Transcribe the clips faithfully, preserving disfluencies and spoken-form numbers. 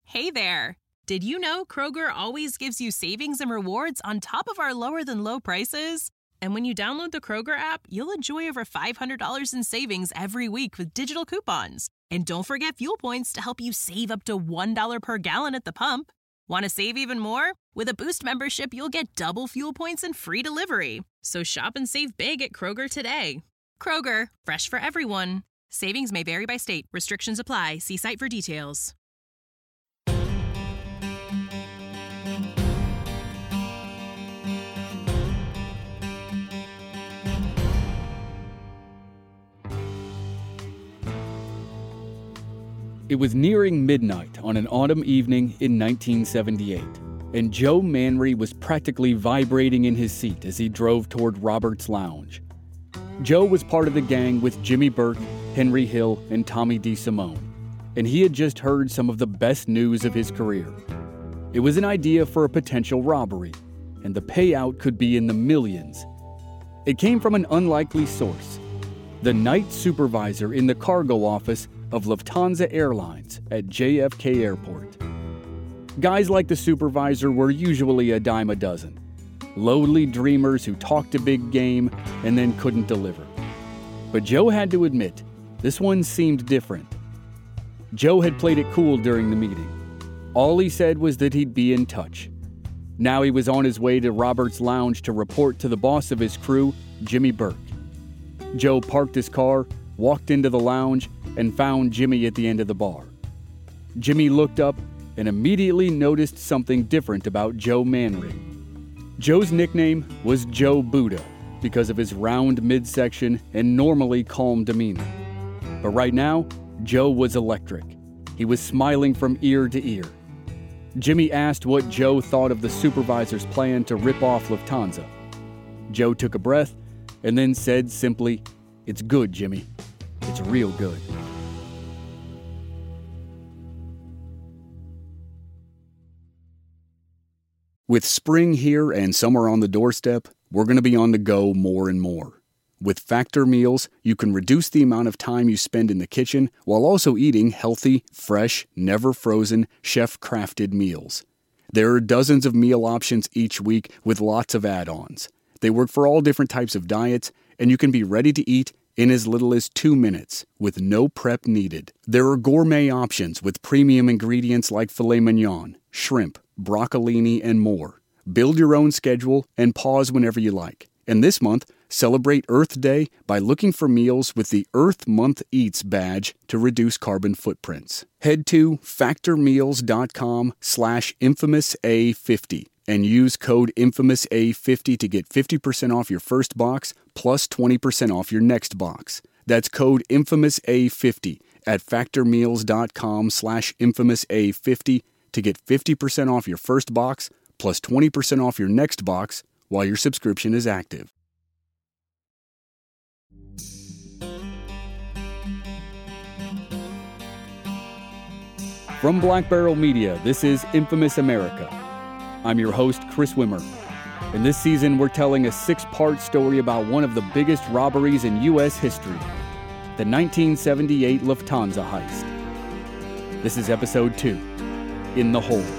Hey there! Did you know Kroger always gives you savings and rewards on top of our lower-than-low prices? And when you download the Kroger app, you'll enjoy over five hundred dollars in savings every week with digital coupons. And don't forget fuel points to help you save up to one dollar per gallon at the pump. Want to save even more? With a Boost membership, you'll get double fuel points and free delivery. So shop and save big at Kroger today. Kroger, fresh for everyone. Savings may vary by state. Restrictions apply. See site for details. It was nearing midnight on an autumn evening in nineteen seventy-eight, and Joe Manry was practically vibrating in his seat as he drove toward Robert's Lounge. Joe was part of the gang with Jimmy Burke, Henry Hill, and Tommy DeSimone, and he had just heard some of the best news of his career. It was an idea for a potential robbery, and the payout could be in the millions. It came from an unlikely source: the night supervisor in the cargo office of Lufthansa Airlines at J F K Airport. Guys like the supervisor were usually a dime a dozen. Lowly dreamers who talked a big game and then couldn't deliver. But Joe had to admit, this one seemed different. Joe had played it cool during the meeting. All he said was that he'd be in touch. Now he was on his way to Robert's Lounge to report to the boss of his crew, Jimmy Burke. Joe parked his car, walked into the lounge, and found Jimmy at the end of the bar. Jimmy looked up and immediately noticed something different about Joe Manry. Joe's nickname was Joe Buddha because of his round midsection and normally calm demeanor. But right now, Joe was electric. He was smiling from ear to ear. Jimmy asked what Joe thought of the supervisor's plan to rip off Lufthansa. Joe took a breath and then said simply, "It's good, Jimmy. It's real good." With spring here and summer on the doorstep, we're going to be on the go more and more. With Factor meals, you can reduce the amount of time you spend in the kitchen while also eating healthy, fresh, never frozen, chef-crafted meals. There are dozens of meal options each week with lots of add-ons. They work for all different types of diets, and you can be ready to eat in as little as two minutes with no prep needed. There are gourmet options with premium ingredients like filet mignon, shrimp, broccolini, and more. Build your own schedule and pause whenever you like. And this month, celebrate Earth Day by looking for meals with the Earth Month Eats badge to reduce carbon footprints. Head to factormeals.com slash infamous A50 and use code infamous A fifty to get fifty percent off your first box plus twenty percent off your next box. That's code infamous A fifty at factormeals.com slash infamous A50 to get fifty percent off your first box plus twenty percent off your next box while your subscription is active. From Black Barrel Media, this is Infamous America. I'm your host, Chris Wimmer. And this season, we're telling a six-part story about one of the biggest robberies in U S history, the nineteen seventy-eight Lufthansa heist. This is episode two, In the Hole.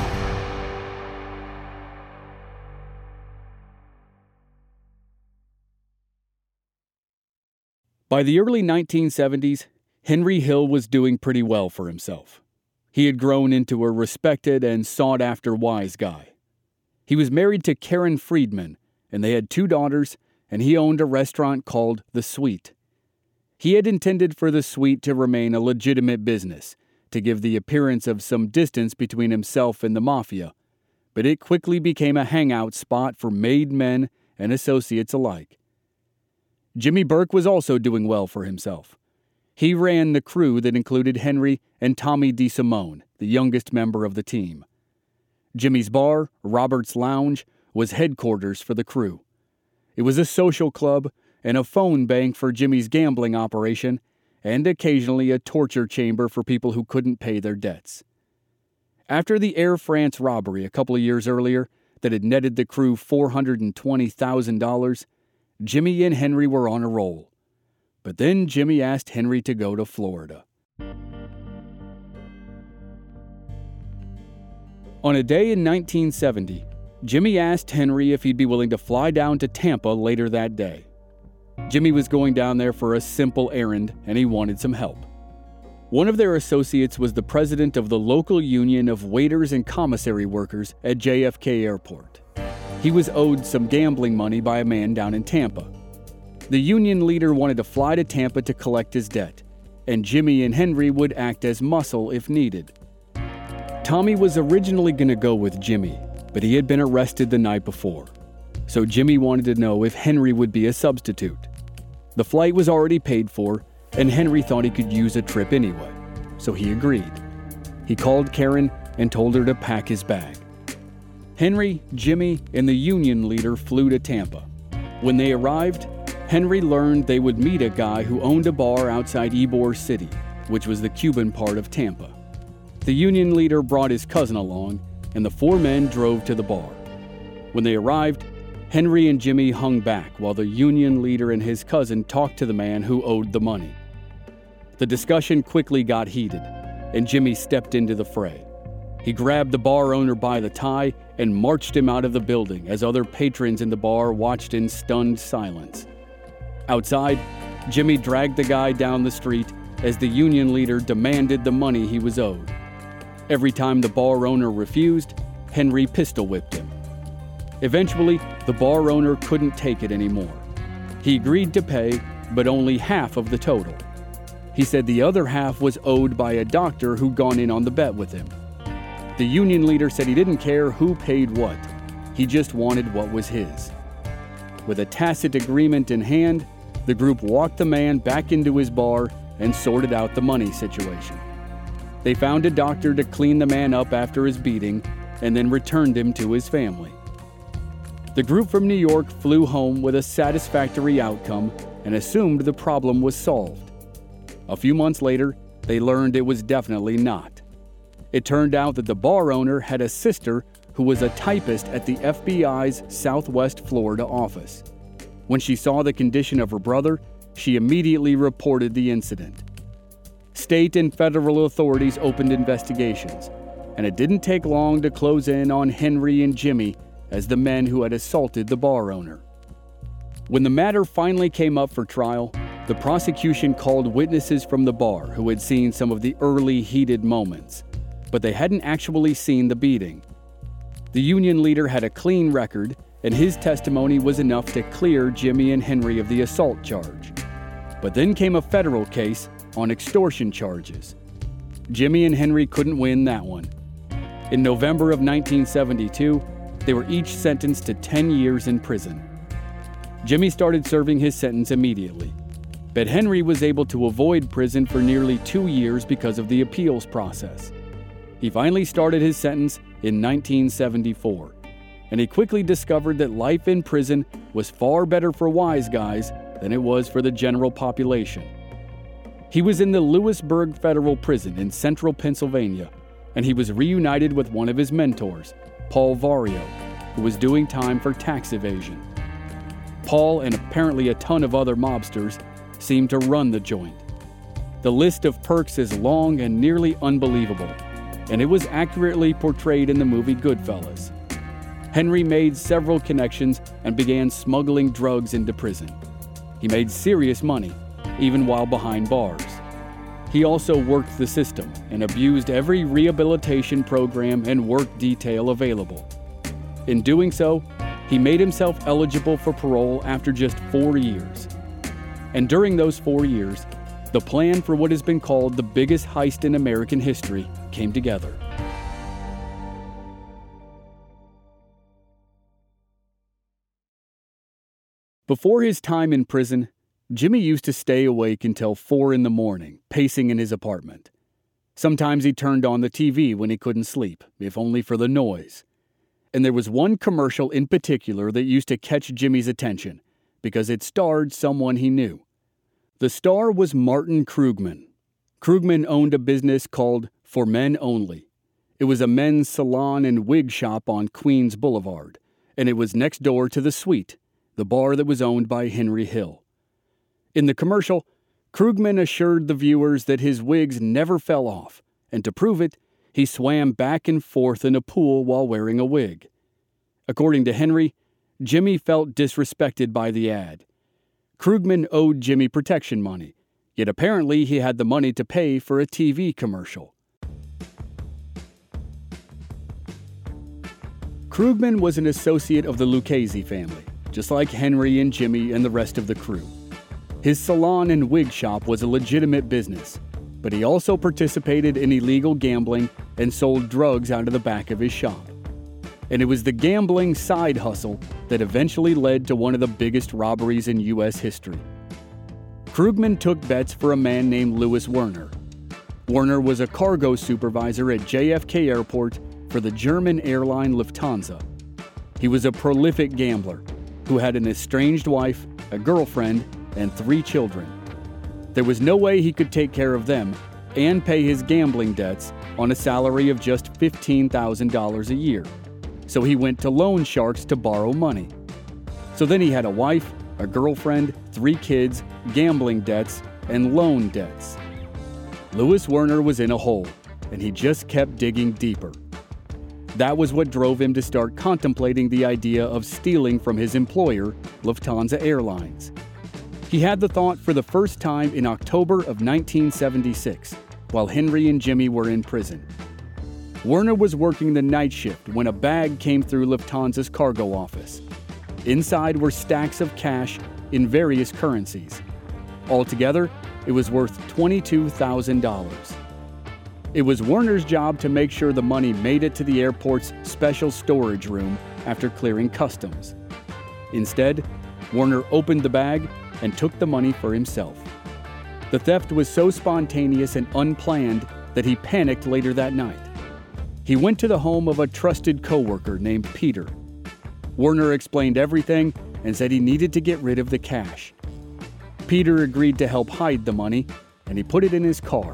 By the early nineteen seventies, Henry Hill was doing pretty well for himself. He had grown into a respected and sought-after wise guy. He was married to Karen Friedman, and they had two daughters, and he owned a restaurant called The Sweet. He had intended for The Sweet to remain a legitimate business, to give the appearance of some distance between himself and the mafia, but it quickly became a hangout spot for made men and associates alike. Jimmy Burke was also doing well for himself. He ran the crew that included Henry and Tommy DeSimone, the youngest member of the team. Jimmy's bar, Robert's Lounge, was headquarters for the crew. It was a social club and a phone bank for Jimmy's gambling operation, and occasionally a torture chamber for people who couldn't pay their debts. After the Air France robbery a couple of years earlier that had netted the crew four hundred twenty thousand dollars, Jimmy and Henry were on a roll. But then Jimmy asked Henry to go to Florida. On a day in nineteen seventy, Jimmy asked Henry if he'd be willing to fly down to Tampa later that day. Jimmy was going down there for a simple errand, and he wanted some help. One of their associates was the president of the local union of waiters and commissary workers at J F K Airport. He was owed some gambling money by a man down in Tampa. The union leader wanted to fly to Tampa to collect his debt, and Jimmy and Henry would act as muscle if needed. Tommy was originally going to go with Jimmy, but he had been arrested the night before. So Jimmy wanted to know if Henry would be a substitute. The flight was already paid for, and Henry thought he could use a trip anyway, so he agreed. He called Karen and told her to pack his bag. Henry, Jimmy, and the union leader flew to Tampa. When they arrived, Henry learned they would meet a guy who owned a bar outside Ybor City, which was the Cuban part of Tampa. The union leader brought his cousin along, and the four men drove to the bar. When they arrived, Henry and Jimmy hung back while the union leader and his cousin talked to the man who owed the money. The discussion quickly got heated, and Jimmy stepped into the fray. He grabbed the bar owner by the tie and marched him out of the building as other patrons in the bar watched in stunned silence. Outside, Jimmy dragged the guy down the street as the union leader demanded the money he was owed. Every time the bar owner refused, Henry pistol whipped him. Eventually, the bar owner couldn't take it anymore. He agreed to pay, but only half of the total. He said the other half was owed by a doctor who'd gone in on the bet with him. The union leader said he didn't care who paid what. He just wanted what was his. With a tacit agreement in hand, the group walked the man back into his bar and sorted out the money situation. They found a doctor to clean the man up after his beating and then returned him to his family. The group from New York flew home with a satisfactory outcome and assumed the problem was solved. A few months later, they learned it was definitely not. It turned out that the bar owner had a sister who was a typist at the F B I's Southwest Florida office. When she saw the condition of her brother, she immediately reported the incident. State and federal authorities opened investigations, and it didn't take long to close in on Henry and Jimmy as the men who had assaulted the bar owner. When the matter finally came up for trial, the prosecution called witnesses from the bar who had seen some of the early heated moments, but they hadn't actually seen the beating. The union leader had a clean record, and his testimony was enough to clear Jimmy and Henry of the assault charge. But then came a federal case on extortion charges. Jimmy and Henry couldn't win that one. In November of nineteen seventy-two, they were each sentenced to ten years in prison. Jimmy started serving his sentence immediately, but Henry was able to avoid prison for nearly two years because of the appeals process. He finally started his sentence in nineteen seventy-four, and he quickly discovered that life in prison was far better for wise guys than it was for the general population. He was in the Lewisburg Federal Prison in central Pennsylvania, and he was reunited with one of his mentors, Paul Vario, who was doing time for tax evasion. Paul and apparently a ton of other mobsters seemed to run the joint. The list of perks is long and nearly unbelievable, and it was accurately portrayed in the movie Goodfellas. Henry made several connections and began smuggling drugs into prison. He made serious money, even while behind bars. He also worked the system and abused every rehabilitation program and work detail available. In doing so, he made himself eligible for parole after just four years. And during those four years, the plan for what has been called the biggest heist in American history came together. Before his time in prison, Jimmy used to stay awake until four in the morning, pacing in his apartment. Sometimes he turned on the T V when he couldn't sleep, if only for the noise. And there was one commercial in particular that used to catch Jimmy's attention, because it starred someone he knew. The star was Martin Krugman. Krugman owned a business called For Men Only. It was a men's salon and wig shop on Queens Boulevard, and it was next door to The Sweet, the bar that was owned by Henry Hill. In the commercial, Krugman assured the viewers that his wigs never fell off, and to prove it, he swam back and forth in a pool while wearing a wig. According to Henry, Jimmy felt disrespected by the ad. Krugman owed Jimmy protection money, yet apparently he had the money to pay for a T V commercial. Krugman was an associate of the Lucchese family, just like Henry and Jimmy and the rest of the crew. His salon and wig shop was a legitimate business, but he also participated in illegal gambling and sold drugs out of the back of his shop. And it was the gambling side hustle that eventually led to one of the biggest robberies in U S history. Krugman took bets for a man named Louis Werner. Werner was a cargo supervisor at J F K Airport for the German airline Lufthansa. He was a prolific gambler who had an estranged wife, a girlfriend, and three children. There was no way he could take care of them and pay his gambling debts on a salary of just fifteen thousand dollars a year. So he went to loan sharks to borrow money. So then he had a wife, a girlfriend, three kids, gambling debts, and loan debts. Louis Werner was in a hole, and he just kept digging deeper. That was what drove him to start contemplating the idea of stealing from his employer, Lufthansa Airlines. He had the thought for the first time in October of nineteen seventy-six, while Henry and Jimmy were in prison. Werner was working the night shift when a bag came through Lufthansa's cargo office. Inside were stacks of cash in various currencies. Altogether, it was worth twenty-two thousand dollars. It was Werner's job to make sure the money made it to the airport's special storage room after clearing customs. Instead, Werner opened the bag and took the money for himself. The theft was so spontaneous and unplanned that he panicked later that night. He went to the home of a trusted coworker named Peter. Werner explained everything and said he needed to get rid of the cash. Peter agreed to help hide the money, and he put it in his car.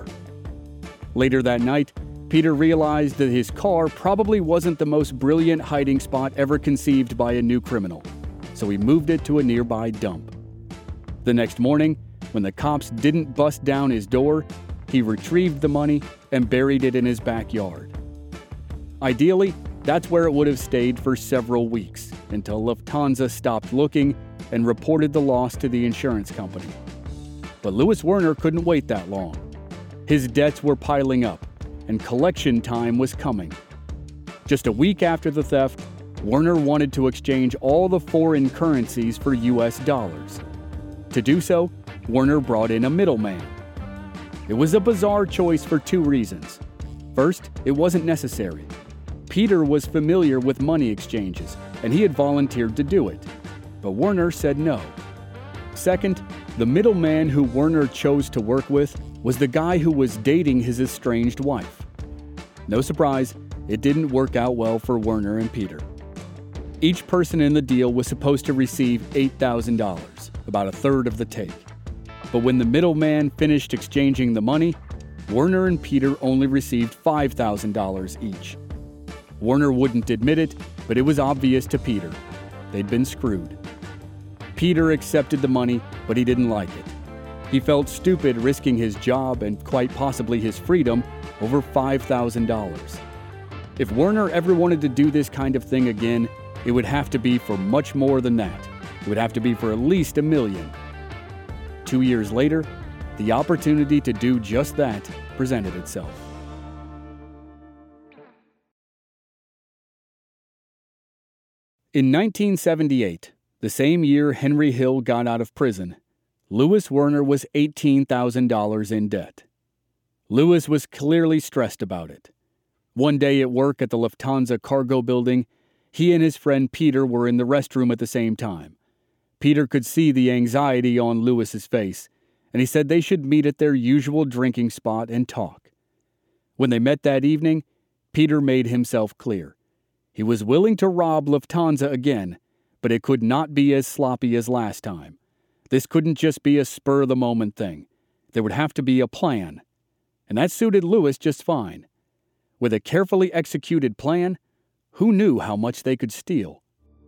Later that night, Peter realized that his car probably wasn't the most brilliant hiding spot ever conceived by a new criminal, so he moved it to a nearby dump. The next morning, when the cops didn't bust down his door, he retrieved the money and buried it in his backyard. Ideally, that's where it would have stayed for several weeks, until Lufthansa stopped looking and reported the loss to the insurance company. But Louis Werner couldn't wait that long. His debts were piling up, and collection time was coming. Just a week after the theft, Werner wanted to exchange all the foreign currencies for U S dollars. To do so, Werner brought in a middleman. It was a bizarre choice for two reasons. First, it wasn't necessary. Peter was familiar with money exchanges, and he had volunteered to do it. But Werner said no. Second, the middleman who Werner chose to work with was the guy who was dating his estranged wife. No surprise, it didn't work out well for Werner and Peter. Each person in the deal was supposed to receive eight thousand dollars, about a third of the take. But when the middleman finished exchanging the money, Werner and Peter only received five thousand dollars each. Werner wouldn't admit it, but it was obvious to Peter. They'd been screwed. Peter accepted the money, but he didn't like it. He felt stupid risking his job and quite possibly his freedom over five thousand dollars. If Werner ever wanted to do this kind of thing again, it would have to be for much more than that. It would have to be for at least a million. Two years later, the opportunity to do just that presented itself. In nineteen seventy-eight, the same year Henry Hill got out of prison, Louis Werner was eighteen thousand dollars in debt. Louis was clearly stressed about it. One day at work at the Lufthansa cargo building, he and his friend Peter were in the restroom at the same time. Peter could see the anxiety on Louis's face, and he said they should meet at their usual drinking spot and talk. When they met that evening, Peter made himself clear. He was willing to rob Lufthansa again, but it could not be as sloppy as last time. This couldn't just be a spur-of-the-moment thing. There would have to be a plan. And that suited Louis just fine. With a carefully executed plan, who knew how much they could steal?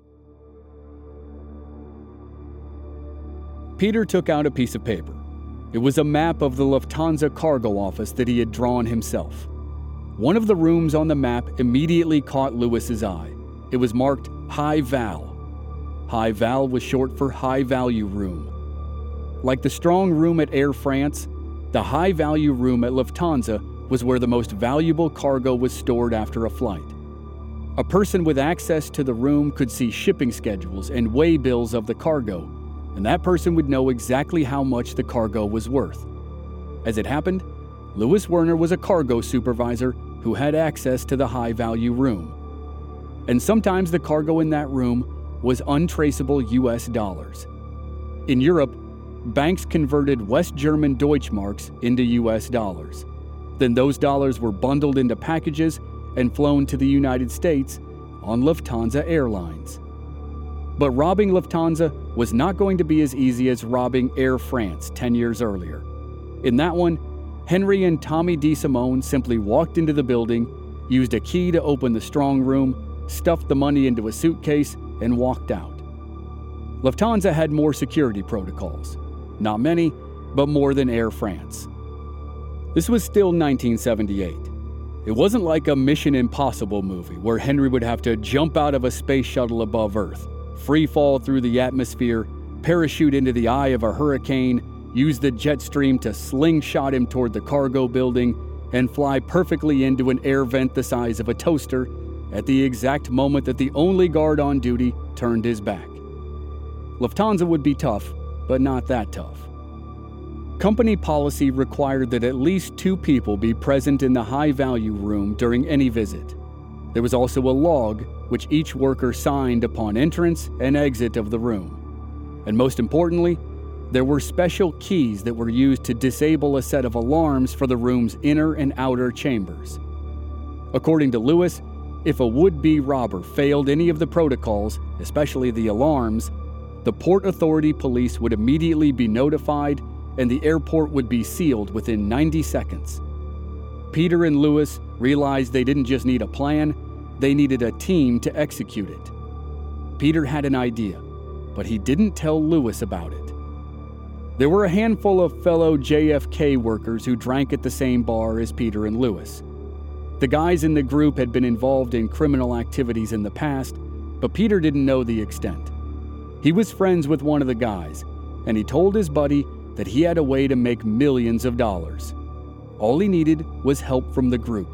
Peter took out a piece of paper. It was a map of the Lufthansa cargo office that he had drawn himself. One of the rooms on the map immediately caught Lewis's eye. It was marked High Val. High Val was short for High Value Room. Like the strong room at Air France, the High Value Room at Lufthansa was where the most valuable cargo was stored after a flight. A person with access to the room could see shipping schedules and weigh bills of the cargo, and that person would know exactly how much the cargo was worth. As it happened, Louis Werner was a cargo supervisor who had access to the High Value Room. And sometimes the cargo in that room was untraceable U S dollars. In Europe, banks converted West German Deutschmarks into U S dollars. Then those dollars were bundled into packages and flown to the United States on Lufthansa Airlines. But robbing Lufthansa was not going to be as easy as robbing Air France ten years earlier. In that one, Henry and Tommy DeSimone simply walked into the building, used a key to open the strong room, stuffed the money into a suitcase, and walked out. Lufthansa had more security protocols. Not many, but more than Air France. This was still nineteen seventy-eight. It wasn't like a Mission Impossible movie where Henry would have to jump out of a space shuttle above Earth, free fall through the atmosphere, parachute into the eye of a hurricane, use the jet stream to slingshot him toward the cargo building, and fly perfectly into an air vent the size of a toaster at the exact moment that the only guard on duty turned his back. Lufthansa would be tough, but not that tough. Company policy required that at least two people be present in the High Value Room during any visit. There was also a log which each worker signed upon entrance and exit of the room. And most importantly, there were special keys that were used to disable a set of alarms for the room's inner and outer chambers. According to Louis, if a would-be robber failed any of the protocols, especially the alarms, the Port Authority police would immediately be notified and the airport would be sealed within ninety seconds. Peter and Louis realized they didn't just need a plan, they needed a team to execute it. Peter had an idea, but he didn't tell Louis about it. There were a handful of fellow J F K workers who drank at the same bar as Peter and Louis. The guys in the group had been involved in criminal activities in the past, but Peter didn't know the extent. He was friends with one of the guys, and he told his buddy that he had a way to make millions of dollars. All he needed was help from the group.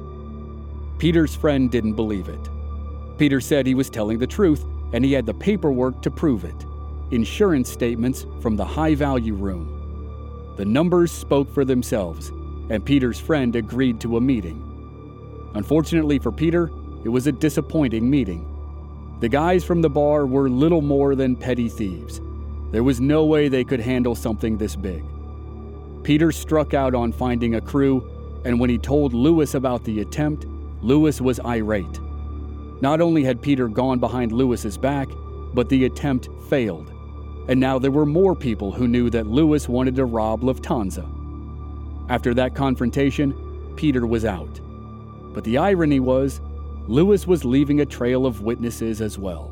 Peter's friend didn't believe it. Peter said he was telling the truth, and he had the paperwork to prove it. Insurance statements from the High Value Room. The numbers spoke for themselves, and Peter's friend agreed to a meeting. Unfortunately for Peter, it was a disappointing meeting. The guys from the bar were little more than petty thieves. There was no way they could handle something this big. Peter struck out on finding a crew, and when he told Louis about the attempt, Louis was irate. Not only had Peter gone behind Louis's back, but the attempt failed. And now there were more people who knew that Louis wanted to rob Lufthansa. After that confrontation, Peter was out. But the irony was, Louis was leaving a trail of witnesses as well.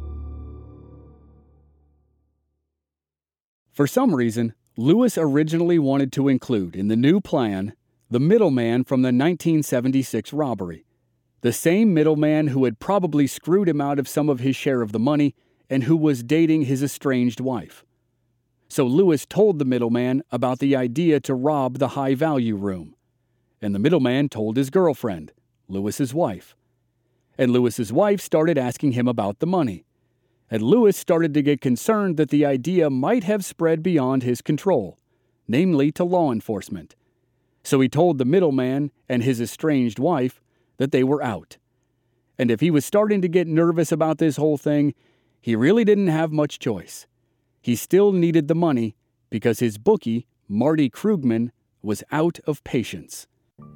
For some reason, Louis originally wanted to include in the new plan the middleman from the nineteen seventy-six robbery, the same middleman who had probably screwed him out of some of his share of the money and who was dating his estranged wife. So Louis told the middleman about the idea to rob the High Value Room, and the middleman told his girlfriend, Louis's wife. And Louis's wife started asking him about the money. And Louis started to get concerned that the idea might have spread beyond his control, namely to law enforcement. So he told the middleman and his estranged wife that they were out. And if he was starting to get nervous about this whole thing, he really didn't have much choice. He still needed the money because his bookie, Marty Krugman, was out of patience.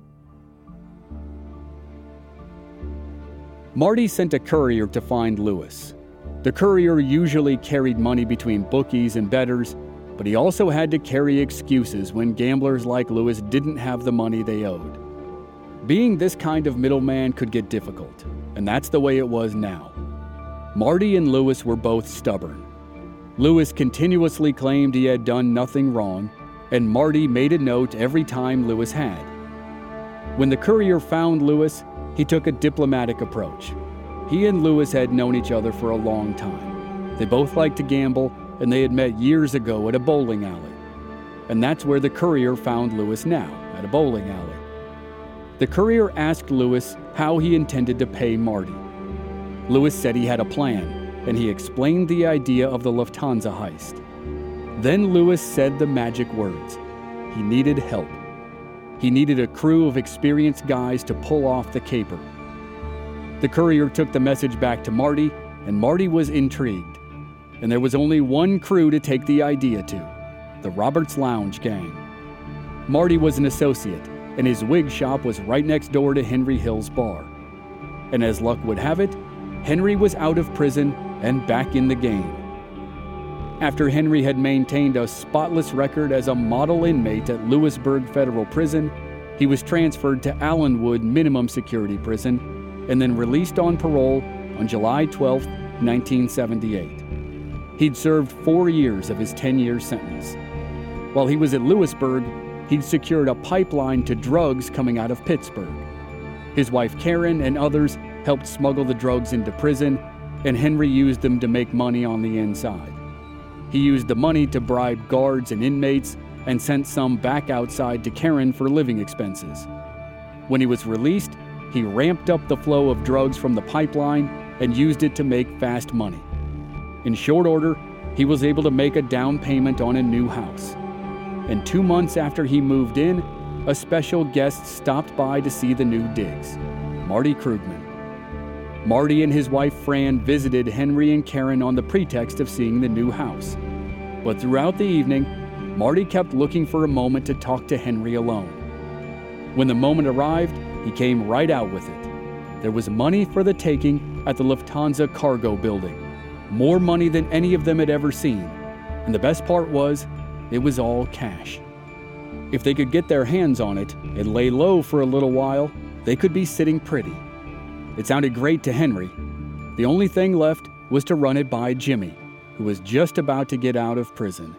Marty sent a courier to find Louis. The courier usually carried money between bookies and bettors, but he also had to carry excuses when gamblers like Louis didn't have the money they owed. Being this kind of middleman could get difficult, and that's the way it was now. Marty and Louis were both stubborn. Louis continuously claimed he had done nothing wrong, and Marty made a note every time Louis had. When the courier found Lewis, he took a diplomatic approach. He and Lewis had known each other for a long time. They both liked to gamble, and they had met years ago at a bowling alley. And that's where the courier found Lewis now, at a bowling alley. The courier asked Lewis how he intended to pay Marty. Lewis said he had a plan, and he explained the idea of the Lufthansa heist. Then Lewis said the magic words. He needed help. He needed a crew of experienced guys to pull off the caper. The courier took the message back to Marty, and Marty was intrigued. And there was only one crew to take the idea to, the Roberts Lounge gang. Marty was an associate, and his wig shop was right next door to Henry Hill's bar. And as luck would have it, Henry was out of prison and back in the game. After Henry had maintained a spotless record as a model inmate at Lewisburg Federal Prison, he was transferred to Allenwood Minimum Security Prison and then released on parole on July twelfth, nineteen seventy-eight. He'd served four years of his ten-year sentence. While he was at Lewisburg, he'd secured a pipeline to drugs coming out of Pittsburgh. His wife Karen and others helped smuggle the drugs into prison, and Henry used them to make money on the inside. He used the money to bribe guards and inmates and sent some back outside to Karen for living expenses. When he was released, he ramped up the flow of drugs from the pipeline and used it to make fast money. In short order, he was able to make a down payment on a new house. And two months after he moved in, a special guest stopped by to see the new digs, Marty Krugman. Marty and his wife Fran visited Henry and Karen on the pretext of seeing the new house. But throughout the evening, Marty kept looking for a moment to talk to Henry alone. When the moment arrived, he came right out with it. There was money for the taking at the Lufthansa cargo building. More money than any of them had ever seen. And the best part was, it was all cash. If they could get their hands on it and lay low for a little while, they could be sitting pretty. It sounded great to Henry. The only thing left was to run it by Jimmy, who was just about to get out of prison.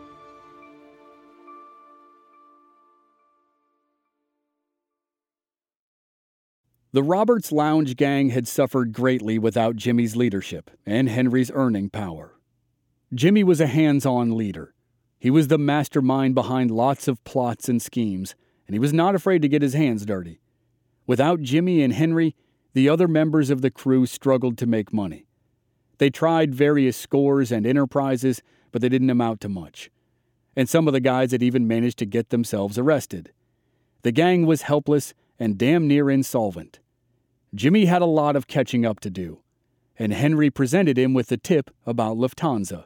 The Roberts Lounge gang had suffered greatly without Jimmy's leadership and Henry's earning power. Jimmy was a hands-on leader. He was the mastermind behind lots of plots and schemes, and he was not afraid to get his hands dirty. Without Jimmy and Henry, the other members of the crew struggled to make money. They tried various scores and enterprises, but they didn't amount to much. And some of the guys had even managed to get themselves arrested. The gang was helpless and damn near insolvent. Jimmy had a lot of catching up to do, and Henry presented him with the tip about Lufthansa.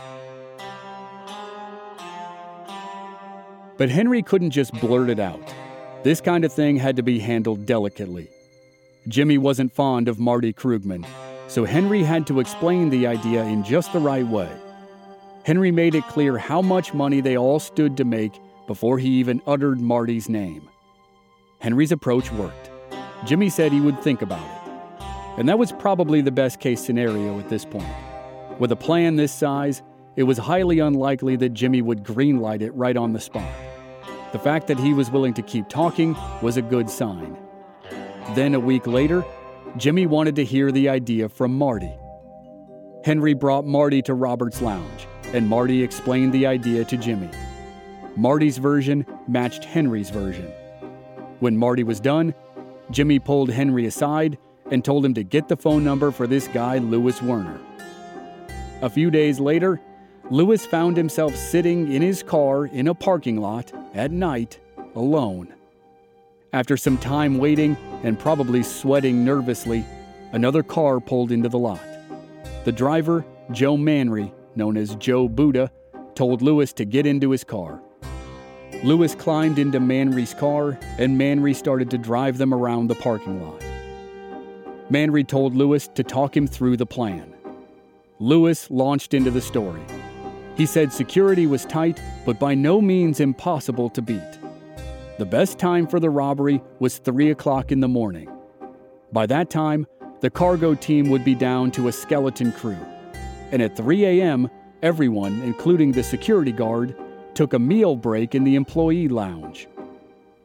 But Henry couldn't just blurt it out. This kind of thing had to be handled delicately. Jimmy wasn't fond of Marty Krugman, so Henry had to explain the idea in just the right way. Henry made it clear how much money they all stood to make before he even uttered Marty's name. Henry's approach worked. Jimmy said he would think about it. And that was probably the best-case scenario at this point. With a plan this size, it was highly unlikely that Jimmy would greenlight it right on the spot. The fact that he was willing to keep talking was a good sign. Then a week later, Jimmy wanted to hear the idea from Marty. Henry brought Marty to Roberts Lounge, and Marty explained the idea to Jimmy. Marty's version matched Henry's version. When Marty was done, Jimmy pulled Henry aside and told him to get the phone number for this guy, Louis Werner. A few days later, Louis found himself sitting in his car in a parking lot at night, alone. After some time waiting and probably sweating nervously, another car pulled into the lot. The driver, Joe Manry, known as Joe Buddha, told Louis to get into his car. Louis climbed into Manry's car, and Manry started to drive them around the parking lot. Manry told Louis to talk him through the plan. Louis launched into the story. He said security was tight, but by no means impossible to beat. The best time for the robbery was three o'clock in the morning. By that time, the cargo team would be down to a skeleton crew. And at three a.m., everyone, including the security guard, took a meal break in the employee lounge.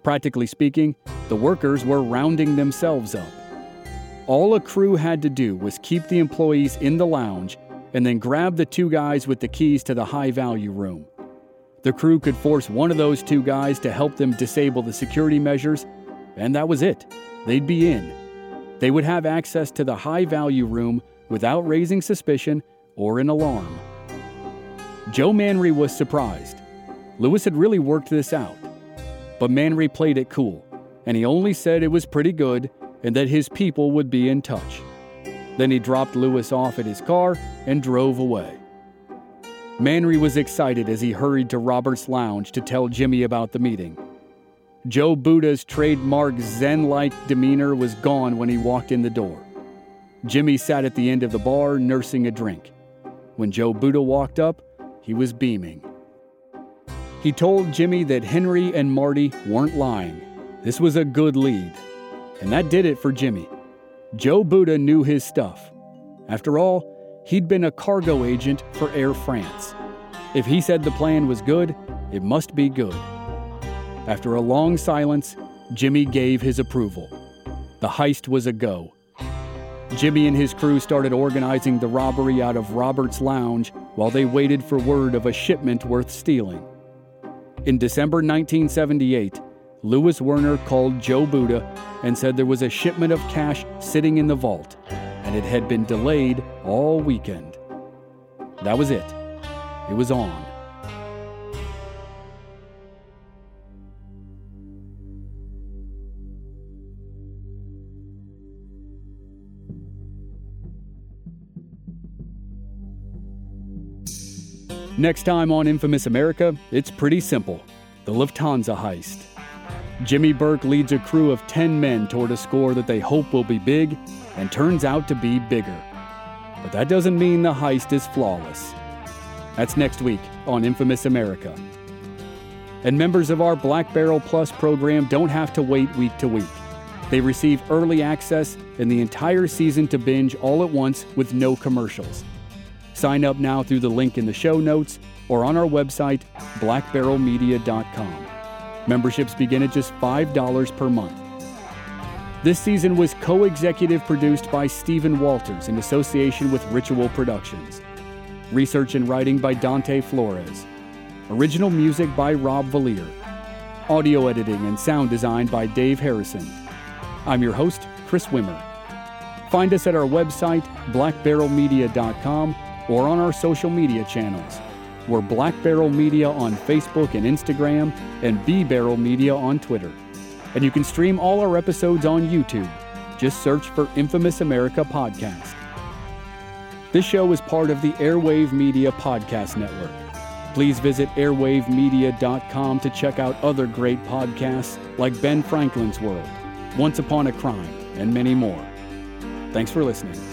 Practically speaking, the workers were rounding themselves up. All a crew had to do was keep the employees in the lounge and then grab the two guys with the keys to the high-value room. The crew could force one of those two guys to help them disable the security measures, and that was it. They'd be in. They would have access to the high-value room without raising suspicion or an alarm. Joe Manry was surprised. Lewis had really worked this out. But Manry played it cool, and he only said it was pretty good and that his people would be in touch. Then he dropped Lewis off at his car and drove away. Manry was excited as he hurried to Robert's lounge to tell Jimmy about the meeting. Joe Buda's trademark Zen-like demeanor was gone when he walked in the door. Jimmy sat at the end of the bar nursing a drink. When Joe Buda walked up, he was beaming. He told Jimmy that Henry and Marty weren't lying. This was a good lead. And that did it for Jimmy. Joe Buda knew his stuff. After all, he'd been a cargo agent for Air France. If he said the plan was good, it must be good. After a long silence, Jimmy gave his approval. The heist was a go. Jimmy and his crew started organizing the robbery out of Robert's lounge while they waited for word of a shipment worth stealing. In December nineteen seventy-eight, Lewis Werner called Joe Buda and said there was a shipment of cash sitting in the vault, and it had been delayed all weekend. That was it. It was on. Next time on Infamous America, it's pretty simple. The Lufthansa heist. Jimmy Burke leads a crew of ten men toward a score that they hope will be big, and turns out to be bigger. But that doesn't mean the heist is flawless. That's next week on Infamous America. And members of our Black Barrel Plus program don't have to wait week to week. They receive early access and the entire season to binge all at once with no commercials. Sign up now through the link in the show notes or on our website, black barrel media dot com. Memberships begin at just five dollars per month. This season was co-executive produced by Stephen Walters in association with Ritual Productions. Research and writing by Dante Flores. Original music by Rob Valier. Audio editing and sound design by Dave Harrison. I'm your host, Chris Wimmer. Find us at our website, black barrel media dot com, or on our social media channels. We're Black Barrel Media on Facebook and Instagram, and B Barrel Media on Twitter. And you can stream all our episodes on YouTube. Just search for Infamous America Podcast. This show is part of the Airwave Media Podcast Network. Please visit airwave media dot com to check out other great podcasts like Ben Franklin's World, Once Upon a Crime, and many more. Thanks for listening.